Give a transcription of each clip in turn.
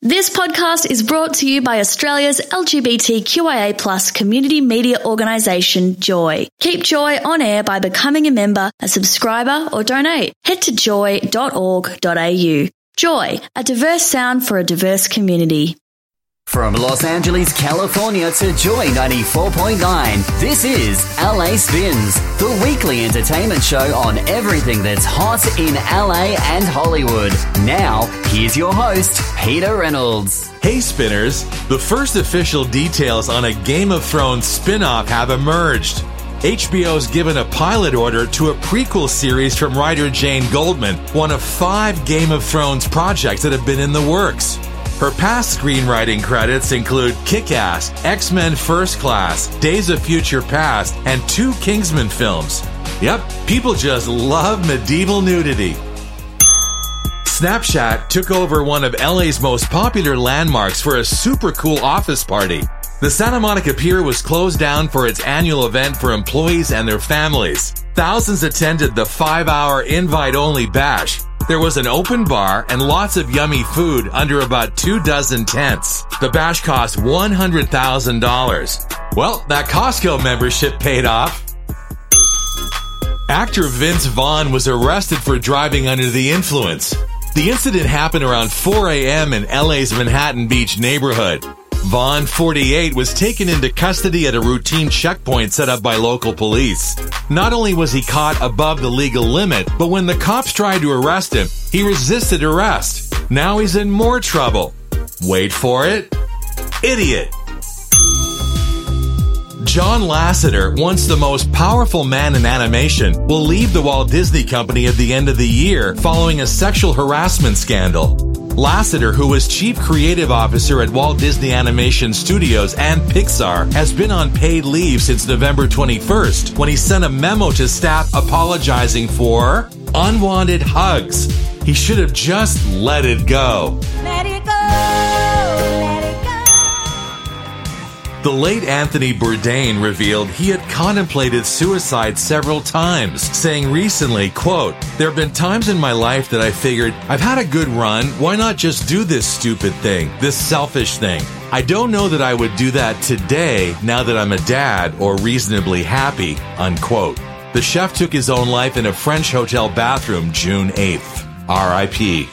This podcast is brought to you by Australia's LGBTQIA+ community media organisation, Joy. Keep Joy on air by becoming a member, a subscriber, or donate. Head to joy.org.au. Joy, a diverse sound for a diverse community. From Los Angeles, California to Joy 94.9, this is LA Spins, the weekly entertainment show on everything that's hot in LA and Hollywood. Now, here's your host, Peter Reynolds. Hey Spinners, the first official details on a Game of Thrones spin-off have emerged. HBO's given a pilot order to a prequel series from writer Jane Goldman, one of 5 Game of Thrones projects that have been in the works. Her past screenwriting credits include Kick-Ass, X-Men First Class, Days of Future Past, and 2 Kingsman films. Yep, people just love medieval nudity. Snapchat took over one of LA's most popular landmarks for a super cool office party. The Santa Monica Pier was closed down for its annual event for employees and their families. Thousands attended the 5-hour invite-only bash. There was an open bar and lots of yummy food under about 24 tents. The bash cost $100,000. Well, that Costco membership paid off. Actor Vince Vaughn was arrested for driving under the influence. The incident happened around 4 a.m. in LA's Manhattan Beach neighborhood. Vaughn, 48, was taken into custody at a routine checkpoint set up by local police. Not only was he caught above the legal limit, but when the cops tried to arrest him, he resisted arrest. Now he's in more trouble. Wait for it. Idiot. John Lasseter, once the most powerful man in animation, will leave the Walt Disney Company at the end of the year following a sexual harassment scandal. Lasseter, who was Chief Creative Officer at Walt Disney Animation Studios and Pixar, has been on paid leave since November 21st, when he sent a memo to staff apologizing for unwanted hugs. He should have just let it go. Let it go, let it go. The late Anthony Bourdain revealed he had contemplated suicide several times, saying recently, quote, "There have been times in my life that I figured, I've had a good run, why not just do this stupid thing, this selfish thing? I don't know that I would do that today now that I'm a dad or reasonably happy," unquote. The chef took his own life in a French hotel bathroom June 8th. R.I.P.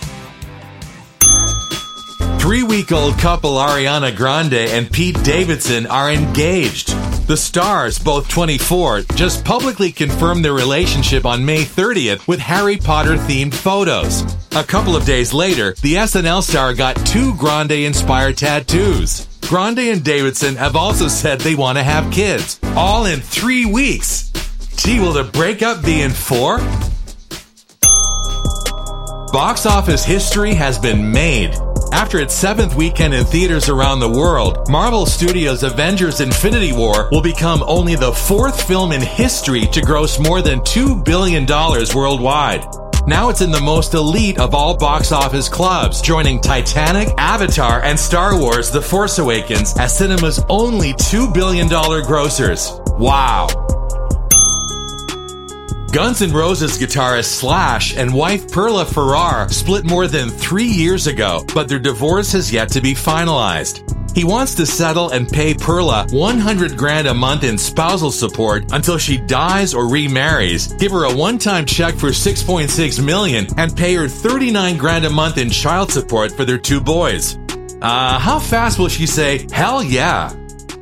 3-week-old couple Ariana Grande and Pete Davidson are engaged. The stars, both 24, just publicly confirmed their relationship on May 30th with Harry Potter-themed photos. A couple of days later, the SNL star got 2 Grande-inspired tattoos. Grande and Davidson have also said they want to have kids, all in 3 weeks. Gee, will the breakup be in 4? Box office history has been made. After its 7th weekend in theaters around the world, Marvel Studios' Avengers: Infinity War will become only the 4th film in history to gross more than $2 billion worldwide. Now it's in the most elite of all box office clubs, joining Titanic, Avatar, and Star Wars: The Force Awakens as cinema's only $2 billion grossers. Wow. Guns N' Roses guitarist Slash and wife Perla Ferrar split more than 3 years ago, but their divorce has yet to be finalized. He wants to settle and pay Perla $100,000 a month in spousal support until she dies or remarries, give her a one-time check for $6.6 million, and pay her $39,000 a month in child support for their 2 boys. How fast will she say, "Hell yeah"?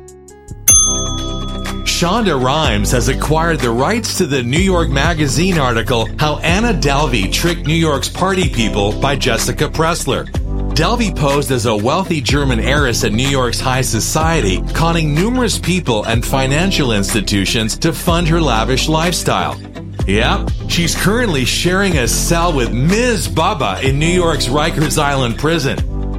Shonda Rhimes has acquired the rights to the New York Magazine article How Anna Delvey Tricked New York's Party People by Jessica Pressler. Delvey posed as a wealthy German heiress in New York's high society, conning numerous people and financial institutions to fund her lavish lifestyle. Yep, she's currently sharing a cell with Ms. Bubba in New York's Rikers Island prison.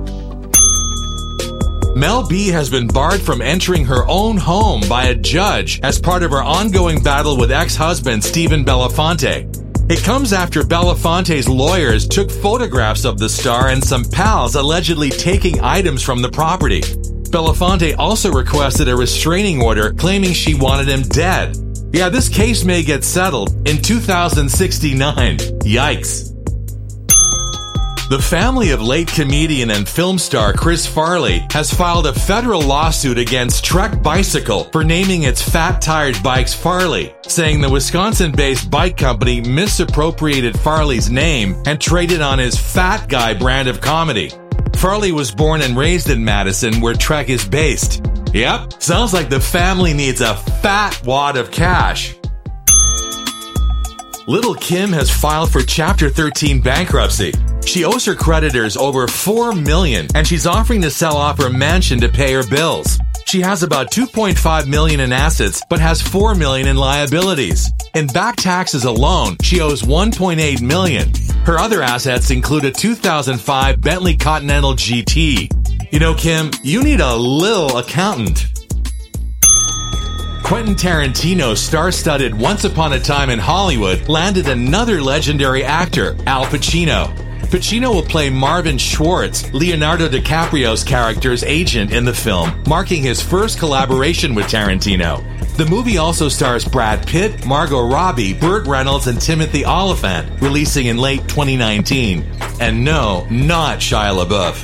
Mel B has been barred from entering her own home by a judge as part of her ongoing battle with ex-husband Stephen Belafonte. It comes after Belafonte's lawyers took photographs of the star and some pals allegedly taking items from the property. Belafonte also requested a restraining order claiming she wanted him dead. Yeah, this case may get settled in 2069. Yikes. The family of late comedian and film star Chris Farley has filed a federal lawsuit against Trek Bicycle for naming its fat-tired bikes Farley, saying the Wisconsin-based bike company misappropriated Farley's name and traded on his Fat Guy brand of comedy. Farley was born and raised in Madison, where Trek is based. Yep, sounds like the family needs a fat wad of cash. Little Kim has filed for Chapter 13 bankruptcy. She owes her creditors over $4 million, and she's offering to sell off her mansion to pay her bills. She has about $2.5 million in assets, but has $4 million in liabilities. In back taxes alone, she owes $1.8 million. Her other assets include a 2005 Bentley Continental GT. You know, Kim, you need a little accountant. Quentin Tarantino's star-studded Once Upon a Time in Hollywood landed another legendary actor, Al Pacino. Pacino will play Marvin Schwartz, Leonardo DiCaprio's character's agent in the film, marking his first collaboration with Tarantino. The movie also stars Brad Pitt, Margot Robbie, Burt Reynolds, and Timothy Olyphant, releasing in late 2019. And no, not Shia LaBeouf.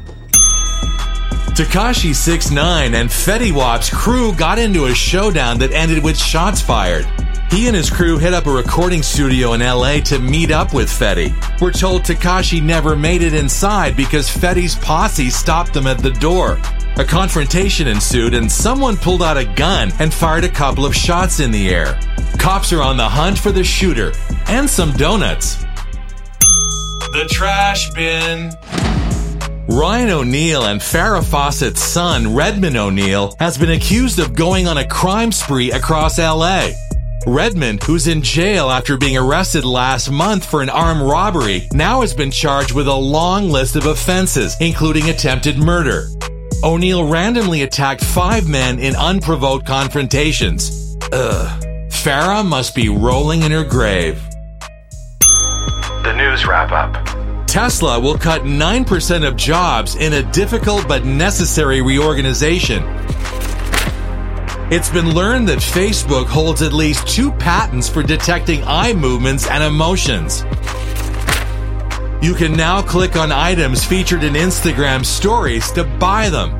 Tekashi 6ix9ine and Fetty Wap's crew got into a showdown that ended with shots fired. He and his crew hit up a recording studio in LA to meet up with Fetty. We're told Tekashi never made it inside because Fetty's posse stopped them at the door. A confrontation ensued and someone pulled out a gun and fired a couple of shots in the air. Cops are on the hunt for the shooter and some donuts. The trash bin. Ryan O'Neal and Farrah Fawcett's son, Redmond O'Neal, has been accused of going on a crime spree across LA. Redmond, who's in jail after being arrested last month for an armed robbery, now has been charged with a long list of offenses, including attempted murder. O'Neal randomly attacked 5 men in unprovoked confrontations. Farrah must be rolling in her grave. The news wrap-up. Tesla will cut 9% of jobs in a difficult but necessary reorganization. It's been learned that Facebook holds at least 2 patents for detecting eye movements and emotions. You can now click on items featured in Instagram stories to buy them.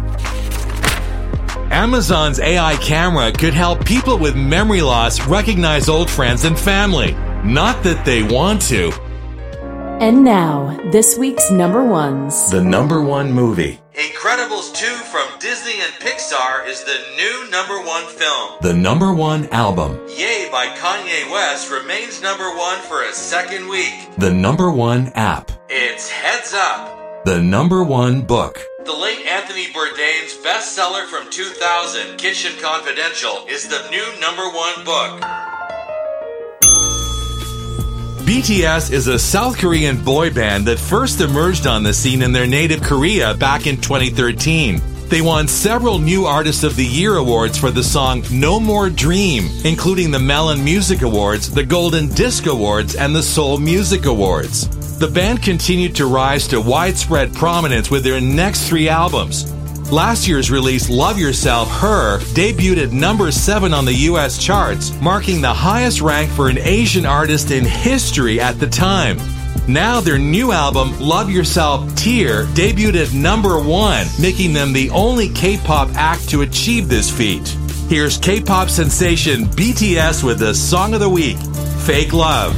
Amazon's AI camera could help people with memory loss recognize old friends and family. Not that they want to. And now, this week's number ones. The number one movie. Incredibles 2 from Disney and Pixar is the new number one film. The number one album. Yay by Kanye West remains number one for a second week. The number one app. It's Heads Up. The number one book. The late Anthony Bourdain's bestseller from 2000, Kitchen Confidential, is the new number one book. BTS is a South Korean boy band that first emerged on the scene in their native Korea back in 2013. They won several New Artist of the Year awards for the song No More Dream, including the Melon Music Awards, the Golden Disc Awards, and the Seoul Music Awards. The band continued to rise to widespread prominence with their next 3 albums. Last year's release, Love Yourself, Her, debuted at number 7 on the US charts, marking the highest rank for an Asian artist in history at the time. Now their new album, Love Yourself, Tear, debuted at number 1, making them the only K-pop act to achieve this feat. Here's K-pop sensation BTS with the song of the week, Fake Love.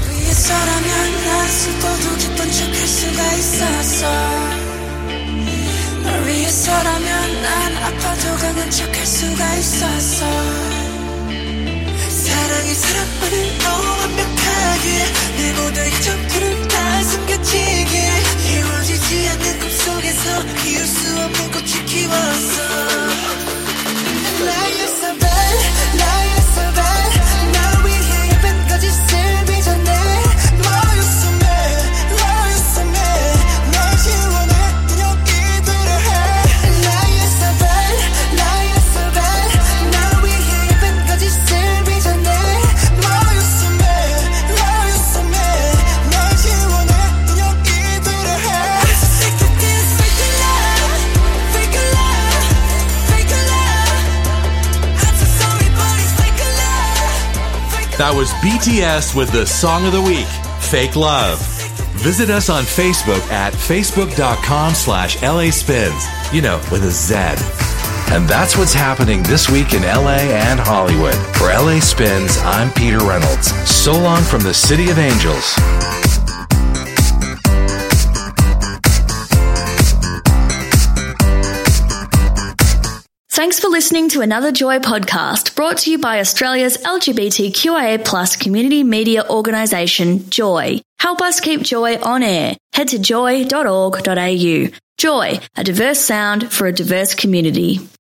위해서라면 난 아파도 강한 척할 수가 있었어 사랑이 사랑만을 너무 완벽하게 내 모든 이점들을 다 숨겨지게 이루어지지 않는 꿈속에서 이을 수 없는 꽃을 키웠어 Now you're so bad, now you're so bad 날 위해 예쁜 거짓을 빚어내 Now you're so mad, now you're so mad 널 지원해 That was BTS with the song of the week, Fake Love. Visit us on Facebook at facebook.com/LA Spins, with a Z. And that's what's happening this week in LA and Hollywood. For LA Spins, I'm Peter Reynolds. So long from the City of Angels. Thanks for listening to another Joy podcast brought to you by Australia's LGBTQIA+ community media organisation, Joy. Help us keep Joy on air. Head to joy.org.au. Joy, a diverse sound for a diverse community.